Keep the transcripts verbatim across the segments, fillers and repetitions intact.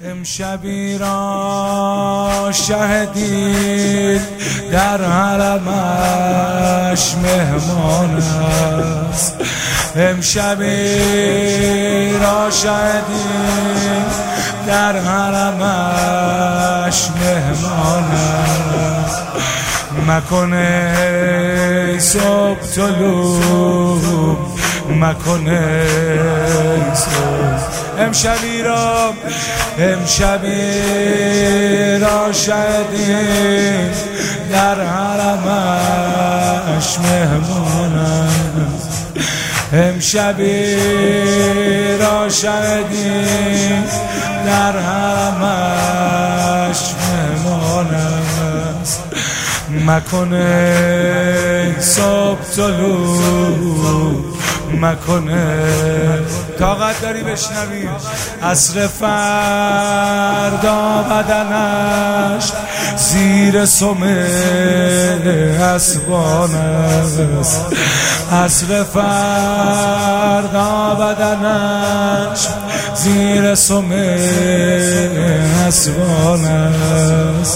امشبی را شهدید در حرمش مهمان است. امشبی را شهدید در حرمش مهمان است. مکنه صبح طلوع مکنه صبح. امشبی را امشبی را شهدید در حرمش مهمان است. امشبی را شهدید در حرمش مهمان است. مکنه صبح طلوع مکنه. طاقت داری بشنویم؟ عصر فردا بدنش زیر سم اسبان است. عصر فردا بدنش زیر سم اسبان است.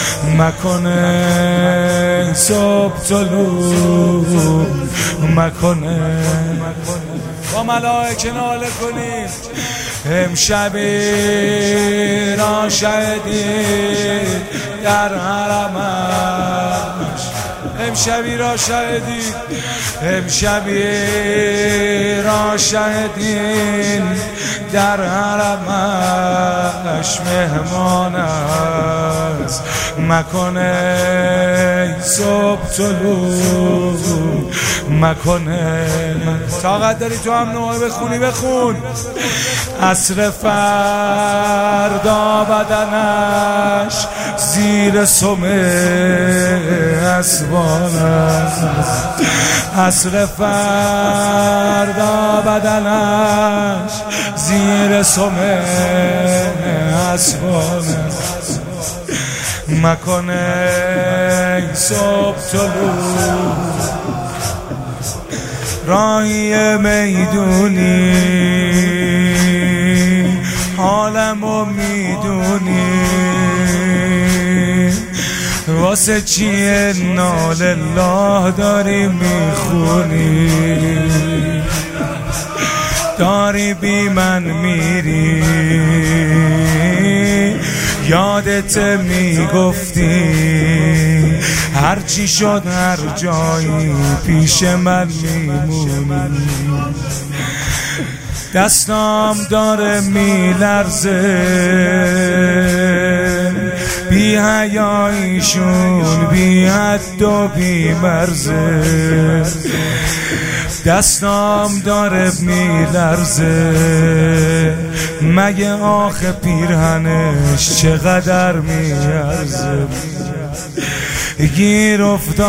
مکنه صبح طلوع مکنه. با ملائکه ناله کنیم. امشبی را شهدید در حرمش. امشبی را شهدید امشبی را شهدید در حرمش مهمان است. مکنه صبح طلوع مکنه. طاقت داری تو هم نوعه بخونی؟ بخون. عصر فردا بدنش زیر سم اسبان است. عصر فردا بدنش زیر سم اسبان است. مکنه صبح طلوع راهی میدونی حالمو میدونی واسه چیه نال الله داری میخونی؟ داری بی من میری یادت میگفتی هرچی شد هر جایی پیش من میمونی. دستام داره میلرزه بی حیاییشون بی حد و بی مرزه. دستام داره میلرزه مگه آخه پیرهنش چقدر میارزه. گیر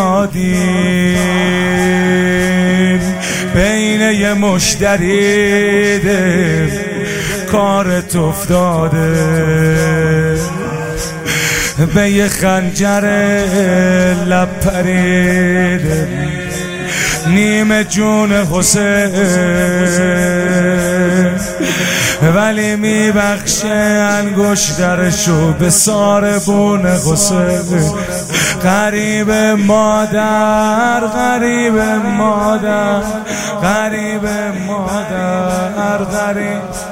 افتادیم بین یه مشتری کارت افتاده به یه خنجر لب پریده نیم جون حسین ولی میبخشه انگشترشو به ساربون حسین. غریب مادر غریب مادر غریب مادر غریب